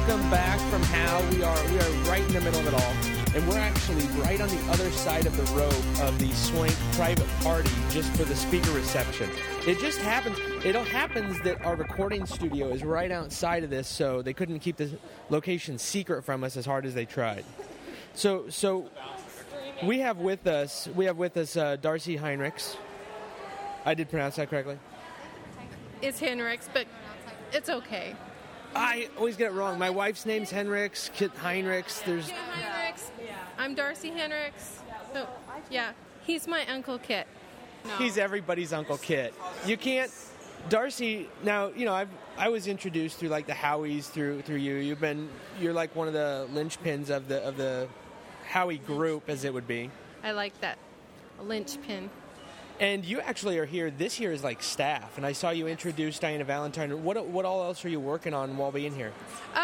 welcome back from How. We are right in the middle of it all, and we're actually right on the other side of the rope of the Swank private party just for the speaker reception. It just happens. It all happens that our recording studio is right outside of this, so they couldn't keep the location secret from us as hard as they tried. So we have with us Darcy Heinrichs. I did pronounce that correctly. It's Henricks, but it's okay. I always get it wrong. My wife's name's Henricks, Kit Heinrichs. Kit Heinrichs. I'm Darcy Henricks. Oh, yeah. He's my Uncle Kit. No. He's everybody's Uncle Kit. You can't... Darcy, now, you know, I was introduced through, like, the Howies through you. You're like one of the linchpins of the Howie group, as it would be. I like that. A linchpin. And you actually are here this year as like staff, and I saw you introduce Diana Valentine. What all else are you working on while being here?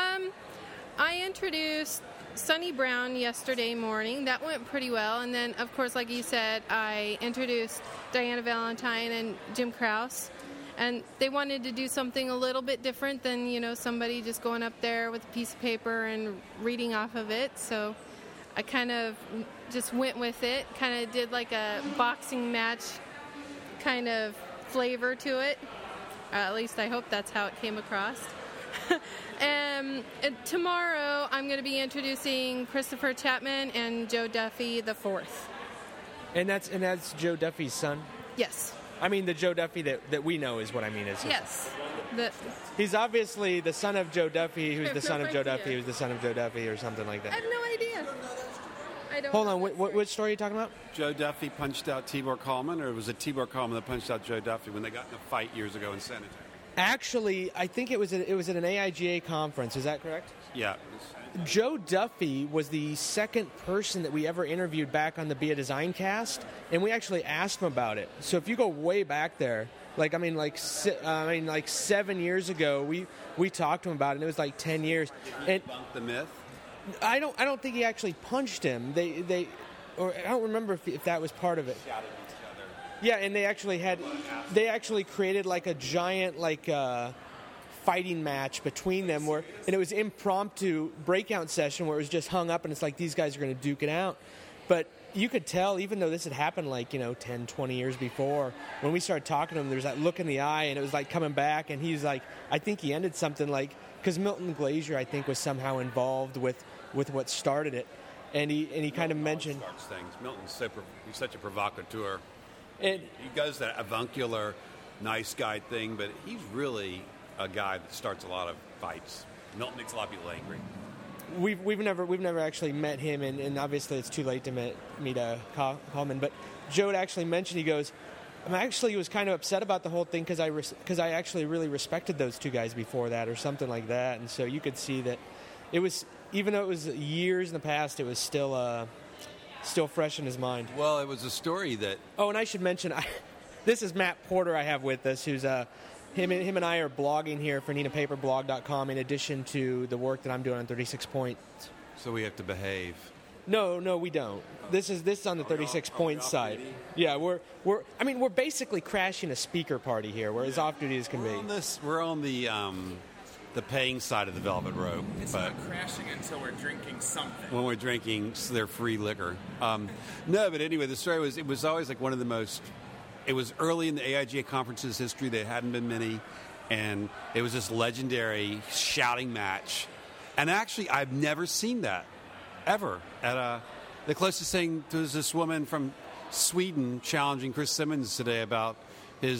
I introduced Sunny Brown yesterday morning. That went pretty well. And then, of course, like you said, I introduced Diana Valentine and Jim Krause. And they wanted to do something a little bit different than, you know, somebody just going up there with a piece of paper and reading off of it. So I kind of just went with it, kind of did like a boxing match kind of flavor to it. At least I hope that's how it came across. And tomorrow I'm going to be introducing Christopher Chapman and Joe Duffy the Fourth. And that's Joe Duffy's son? Yes. I mean the Joe Duffy that we know is what I mean. Yes. He's obviously the son of Joe Duffy, who's the son of Joe Duffy, who's the son of Joe Duffy, or something like that. I have no idea. Hold on, which story are you talking about? Joe Duffy punched out Tibor Kalman, or was it Tibor Kalman that punched out Joe Duffy when they got in a fight years ago in Sanitary? Actually, I think it was at an AIGA conference. Is that correct? Yeah. Joe Duffy was the second person that we ever interviewed back on the Be a Design cast, and we actually asked him about it. So if you go way back there, like 7 years ago, we talked to him about it, and it was like 10 years. Did he debunk the myth? I don't think he actually punched him. I don't remember if that was part of it. Yeah, and they actually created like a giant fighting match between them and it was impromptu breakout session where it was just hung up and it's like these guys are going to duke it out. But you could tell, even though this had happened 10, 20 years before, when we started talking to him, there was that look in the eye and it was like coming back, and he was like, I think he ended something because Milton Glaser, I think, was somehow involved with what started it, and he kind of mentioned starts things. Milton's he's such a provocateur. And he does that avuncular, nice guy thing, but he's really a guy that starts a lot of fights. Milton makes a lot of people angry. We've never actually met him, and obviously it's too late to meet Kalman. But Joe had actually mentioned, he goes, I actually was kind of upset about the whole thing because I actually really respected those two guys before that, or something like that. And so you could see that it was, even though it was years in the past, it was still fresh in his mind. Well, it was a story that... Oh, and I should mention, this is Matt Porter I have with us, who's him and I are blogging here for NinaPaperBlog.com in addition to the work that I'm doing on 36 Points. So we have to behave. No, we don't. This is on the 36 Points side. Yeah, we're basically crashing a speaker party here. We're as off duty as can be. We're on the paying side of the velvet rope. It's not crashing until we're drinking something. When we're drinking their free liquor. No, but anyway, the story was always like one of the most. It was early in the AIGA conference's history. There hadn't been many, and it was this legendary shouting match. And actually, I've never seen that ever. The closest thing was this woman from Sweden challenging Chris Simmons today about his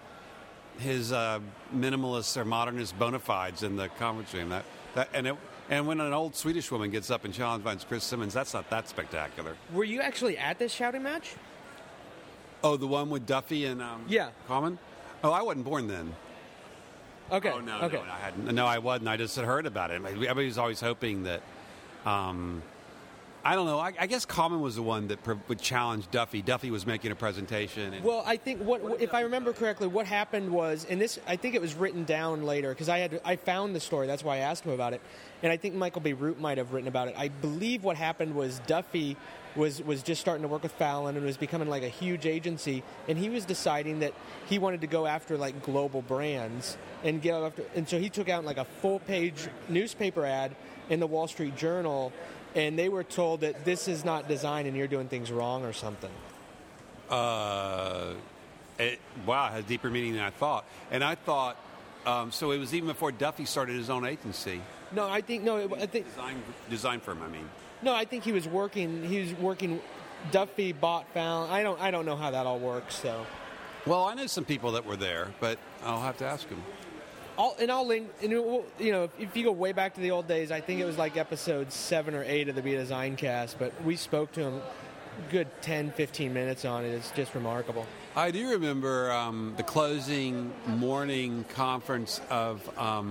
minimalist or modernist bona fides in the conference room. And when an old Swedish woman gets up and challenges Chris Simmons, that's not that spectacular. Were you actually at this shouting match? Oh, the one with Duffy and Kalman? Oh, I wasn't born then. Okay. Oh, no, okay. no, I hadn't. No, I wasn't. I just had heard about it. Everybody was always hoping that I don't know. I guess Common was the one that would challenge Duffy. Duffy was making a presentation. And Well, I think if I remember correctly, what happened was, and this I think it was written down later because I found the story. That's why I asked him about it, and I think Michael Beirut might have written about it. I believe what happened was Duffy was just starting to work with Fallon and was becoming like a huge agency, and he was deciding that he wanted to go after like global brands and get after, and so he took out like a full-page newspaper ad in the Wall Street Journal. And they were told that this is not design and you're doing things wrong or something. wow, it has deeper meaning than I thought. And I thought, so it was even before Duffy started his own agency. No, I think Design firm, I mean. No, I think he was working. Duffy bought Fallon. I don't know how that all works. So. Well, I know some people that were there, but I'll have to ask them. I'll link. And if you go way back to the old days, I think it was like episode 7 or 8 of the Be Design Cast. But we spoke to him good 10, 15 minutes on it. It's just remarkable. I do remember the closing morning conference of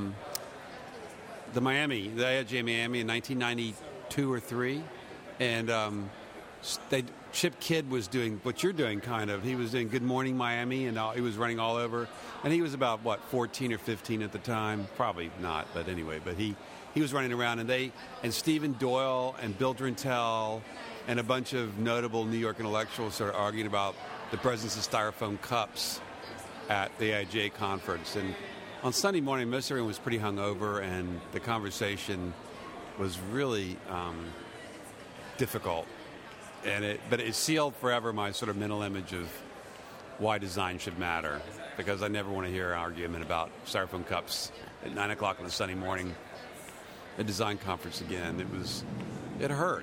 the AIGA Miami in 1992 or 3, and Chip Kidd was doing what you're doing, kind of. He was doing Good Morning Miami, and he was running all over. And he was about, 14 or 15 at the time? Probably not, but anyway. But he was running around, and Stephen Doyle and Bill Drintel and a bunch of notable New York intellectuals started arguing about the presence of styrofoam cups at the AIGA conference. And on Sunday morning, most everyone was pretty hungover, and the conversation was really difficult. But it sealed forever my sort of mental image of why design should matter, because I never want to hear an argument about styrofoam cups at 9 o'clock on a Sunday morning at a design conference again. It hurt.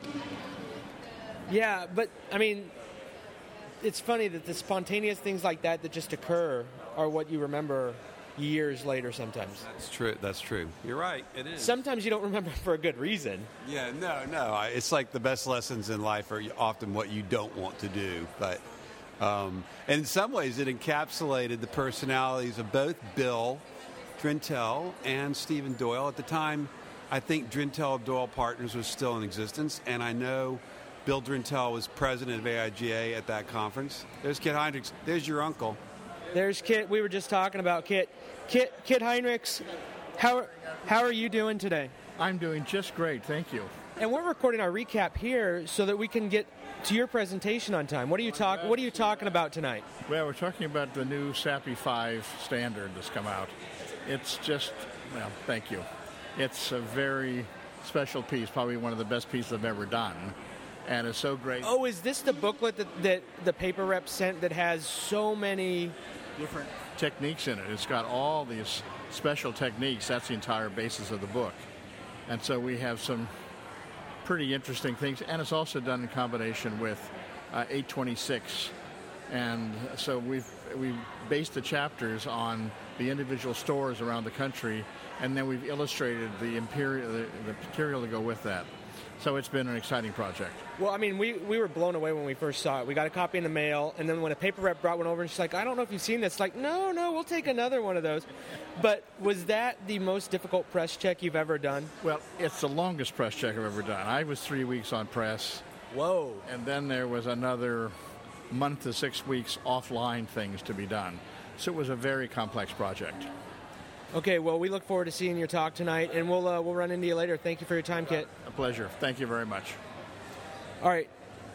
Yeah, but I mean, it's funny that the spontaneous things like that just occur are what you remember years later sometimes. That's true. You're right. It is. Sometimes you don't remember for a good reason. Yeah, no. It's like the best lessons in life are often what you don't want to do. But and in some ways, it encapsulated the personalities of both Bill Drintel and Stephen Doyle. At the time, I think Drintel Doyle Partners was still in existence, and I know Bill Drintel was president of AIGA at that conference. There's Kit Heinrichs. There's your uncle. There's Kit. We were just talking about Kit. Kit Heinrichs, how are you doing today? I'm doing just great, thank you. And we're recording our recap here so that we can get to your presentation on time. What are you talking about tonight? Well, we're talking about the new SAPI 5 standard that's come out. It's just, thank you. It's a very special piece, probably one of the best pieces I've ever done. And it's so great. Oh, is this the booklet that the paper rep sent that has so many different techniques in it? It's got all these special techniques. That's the entire basis of the book. And so we have some pretty interesting things. And it's also done in combination with 826. And so we've based the chapters on the individual stores around the country, and then we've illustrated the material to go with that. So it's been an exciting project. Well, I mean, we were blown away when we first saw it. We got a copy in the mail, and then when a paper rep brought one over, and she's like, I don't know if you've seen this. Like, no, we'll take another one of those. But was that the most difficult press check you've ever done? Well, it's the longest press check I've ever done. I was 3 weeks on press. Whoa. And then there was another month to 6 weeks offline things to be done. So it was a very complex project. Okay, well, we look forward to seeing your talk tonight, and we'll run into you later. Thank you for your time, Kit. A pleasure. Thank you very much. All right.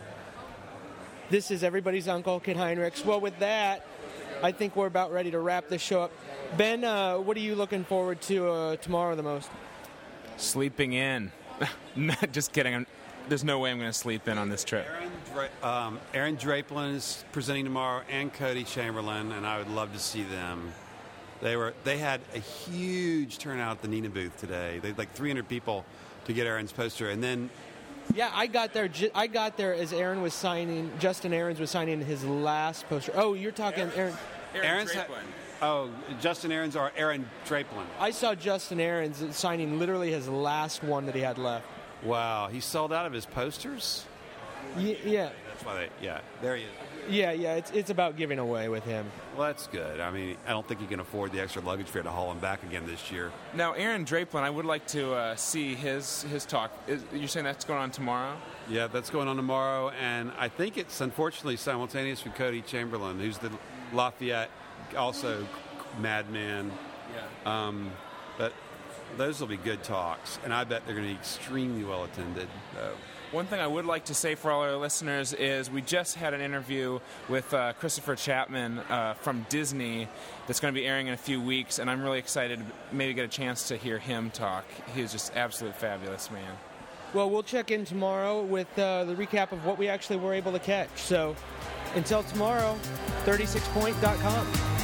This is everybody's uncle, Kit Heinrichs. Well, with that, I think we're about ready to wrap this show up. Ben, what are you looking forward to tomorrow the most? Sleeping in. Just kidding. There's no way I'm going to sleep in on this trip. Aaron Draplin is presenting tomorrow, and Cody Chamberlain, and I would love to see them. They had a huge turnout at the Neenah booth today. They had like 300 people to get Aaron's poster, and then I got there as Aaron was signing. Justin Aarons was signing his last poster. Oh, you're talking Aaron. Aaron's Justin Aarons or Aaron Draplin. I saw Justin Aarons signing literally his last one that he had left. Wow, he sold out of his posters? Yeah. That's why there he is. Yeah, it's about giving away with him. Well, that's good. I mean, I don't think he can afford the extra luggage fare to haul him back again this year. Now, Aaron Draplin, I would like to see his talk. You're saying that's going on tomorrow? Yeah, that's going on tomorrow, and I think it's unfortunately simultaneous with Cody Chamberlain, who's the Lafayette, also madman. Yeah. But those will be good talks, and I bet they're going to be extremely well attended. One thing I would like to say for all our listeners is we just had an interview with Christopher Chapman from Disney that's going to be airing in a few weeks, and I'm really excited to maybe get a chance to hear him talk. He was just absolute fabulous, man. Well, we'll check in tomorrow with the recap of what we actually were able to catch. So until tomorrow, 36point.com.